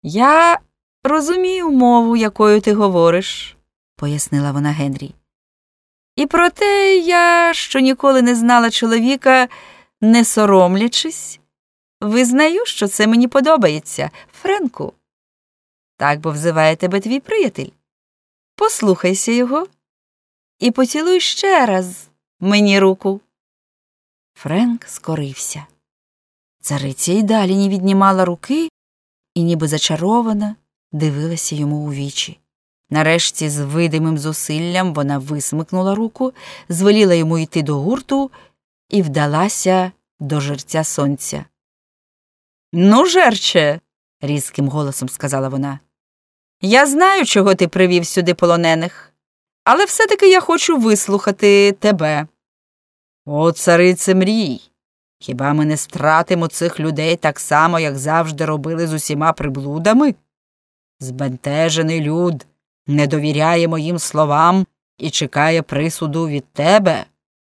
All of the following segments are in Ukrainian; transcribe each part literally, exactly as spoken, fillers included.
Я розумію мову, якою ти говориш, пояснила вона Генрі. І проте я, що ніколи не знала чоловіка, не соромлячись, визнаю, що це мені подобається. Френку, так бо взиває тебе твій приятель. Послухайся його і поцілуй ще раз мені руку. Френк скорився. Цариця й далі не віднімала руки і, ніби зачарована, дивилася йому у вічі. Нарешті, з видимим зусиллям, вона висмикнула руку, звеліла йому йти до гурту і вдалася до жерця сонця. «Ну, жерче!» – різким голосом сказала вона. «Я знаю, чого ти привів сюди полонених, але все-таки я хочу вислухати тебе». «О, царице мрій! Хіба ми не стратимо цих людей так само, як завжди робили з усіма приблудами? Збентежений люд не довіряє моїм словам і чекає присуду від тебе.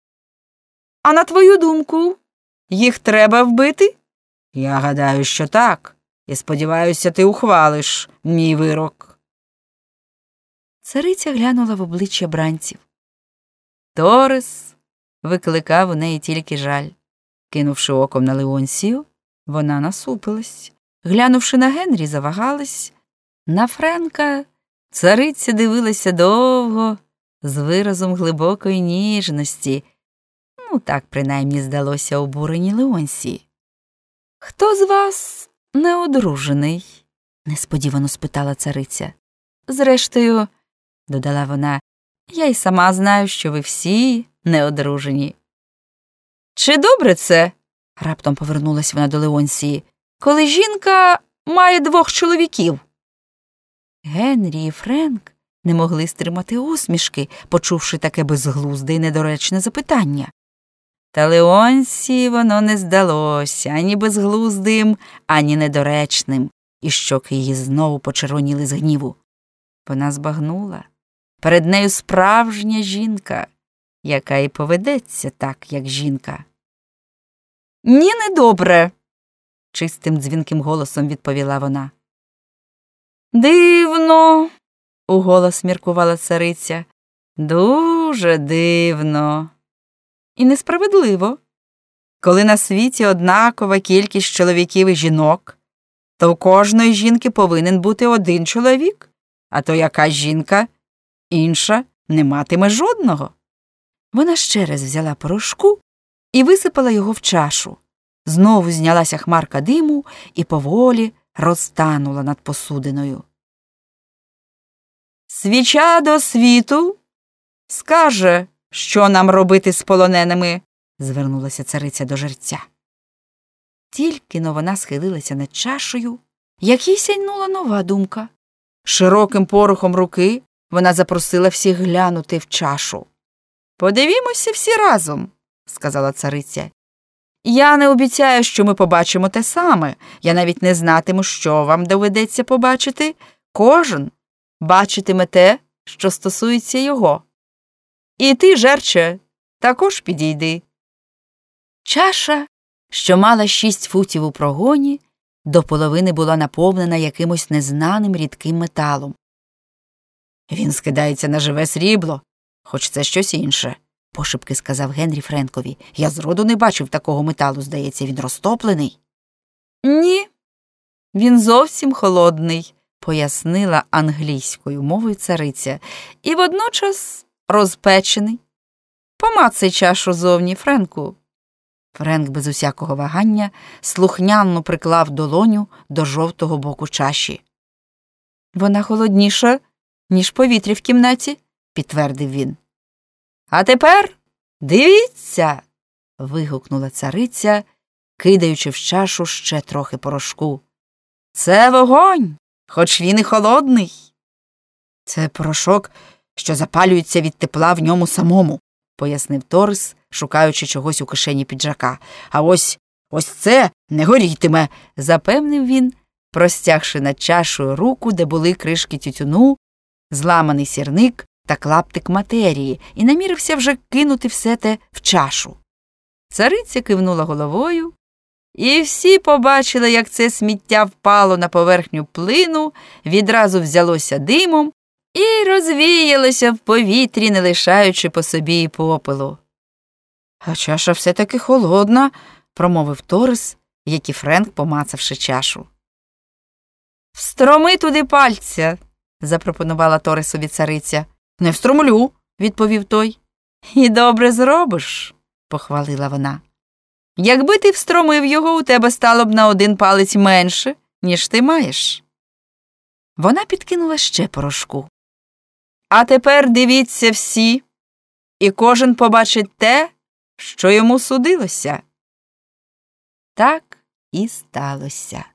А на твою думку, їх треба вбити? Я гадаю, що так, і сподіваюся, ти ухвалиш мій вирок». Цариця глянула в обличчя бранців. Торес викликав у неї тільки жаль. Кинувши оком на Леонсію, вона насупилась. Глянувши на Генрі, завагалась. На Френка цариця дивилася довго, з виразом глибокої ніжності. Ну, так, принаймні, здалося обуреній Леонсії. «Хто з вас неодружений?» – несподівано спитала цариця. «Зрештою, – додала вона, – я й сама знаю, що ви всі неодружені». «Чи добре це?» – раптом повернулась вона до Леонсії. «Коли жінка має двох чоловіків?» Генрі і Френк не могли стримати усмішки, почувши таке безглузде й недоречне запитання. Та Леонсії воно не здалося ані безглуздим, ані недоречним, і щоки її знову почервоніли з гніву. Вона збагнула. Перед нею справжня жінка, яка і поведеться так, як жінка. «Ні, недобре», – чистим дзвінким голосом відповіла вона. «Дивно», – уголос міркувала цариця, – «дуже дивно. І несправедливо. Коли на світі однакова кількість чоловіків і жінок, то у кожної жінки повинен бути один чоловік, а то яка жінка, інша не матиме жодного». Вона ще раз взяла порошку і висипала його в чашу. Знову знялася хмарка диму і поволі розтанула над посудиною. «Свіча до світу скаже, що нам робити з полоненими», – звернулася цариця до жерця. Тільки-но вона схилилася над чашею, як їй сяйнула нова думка. Широким порухом руки вона запросила всіх глянути в чашу. «Подивімося всі разом», – сказала цариця. «Я не обіцяю, що ми побачимо те саме. Я навіть не знатиму, що вам доведеться побачити. Кожен бачитиме те, що стосується його. І ти, жерче, також підійди». Чаша, що мала шість футів у прогоні, до половини була наповнена якимось незнаним рідким металом. «Він скидається на живе срібло, хоч це щось інше», – пошепки сказав Генрі Френкові. «Я зроду не бачив такого металу, здається, він розтоплений». «Ні, він зовсім холодний», – пояснила англійською мовою цариця, – «і водночас розпечений. Помацай чашу зовні, Френку». Френк без усякого вагання слухняно приклав долоню до жовтого боку чаші. «Вона холодніша, ніж повітря в кімнаті», – підтвердив він. «А тепер дивіться!» – вигукнула цариця, кидаючи в чашу ще трохи порошку. «Це вогонь, хоч він і холодний». «Це порошок, що запалюється від тепла в ньому самому», – пояснив Торес, шукаючи чогось у кишені піджака. «А ось, ось це не горітиме», – запевнив він, простягши над чашою руку, де були кришки тютюну, зламаний сірник та клаптик матерії, і намірився вже кинути все те в чашу. Цариця кивнула головою І всі побачили, як це сміття впало на поверхню плину, відразу взялося димом і розвіялося в повітрі, не лишаючи по собі і попелу. «А чаша все-таки холодна», – промовив Торис, як і Френк, помацавши чашу. «Встроми туди пальця», – запропонувала Торисові цариця. «Не встромлю», – відповів той. «І добре зробиш», – похвалила вона. «Якби ти встромив його, у тебе стало б на один палець менше, ніж ти маєш». Вона підкинула ще порошку. «А тепер дивіться всі, і кожен побачить те, що йому судилося». Так і сталося.